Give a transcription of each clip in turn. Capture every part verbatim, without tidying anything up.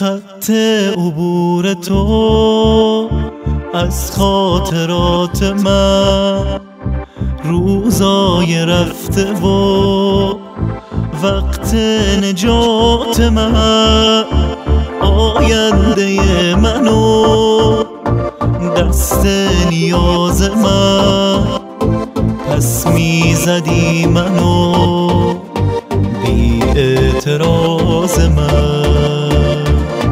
خط عبور تو از خاطرات من، روزای رفته و وقت نجات من، آینده منو دست نیاز من، پس میزدی منو بی اعتراض من.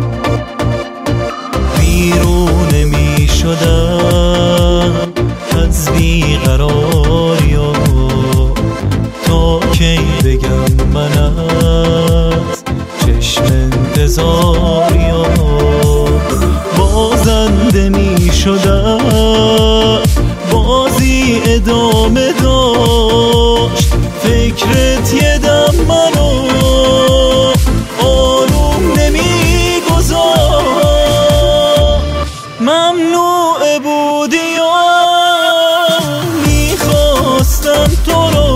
بیرون نمی شدم از بیقراری ها، تا کی بگم من از چشم انتظاری ها. بازنده می شدم بازی ادامه داشت، فکرت یه دم منو آروم نمی گذاشت. ممنوع بودی یا میخواستم تو رو،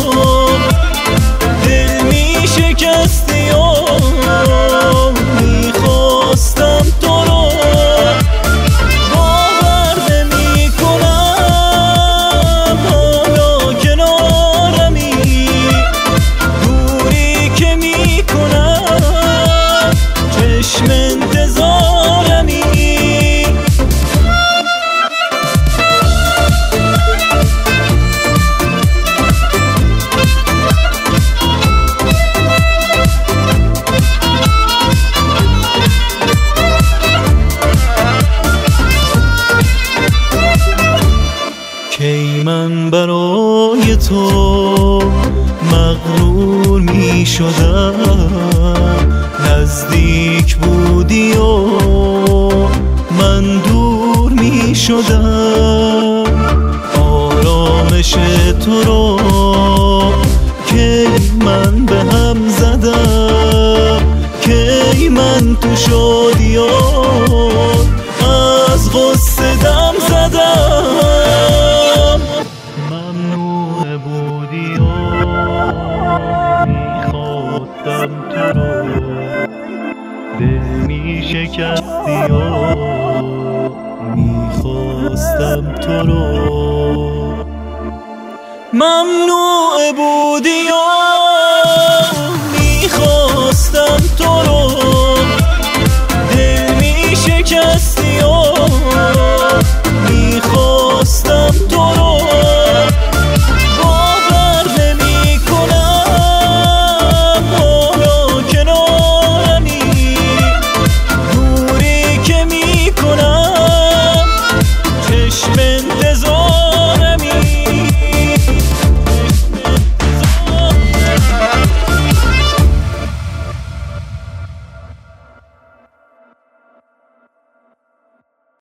دل می شکستی یا میخواستم تو رو. باور نمی کنم حالا کنارمی، دوری که می کنم چشم انتظارمی. کی من برای تو مغرور می شدم، نزدیک بودی و من دور می شدم. آرامش تو رو کی من به هم زدم، کی من تو شادی و از غصه دم زدم. ممنوع بودی و میخواستم تو رو، دل می شکستی و میخواستم تو رو. ممنوع بودی و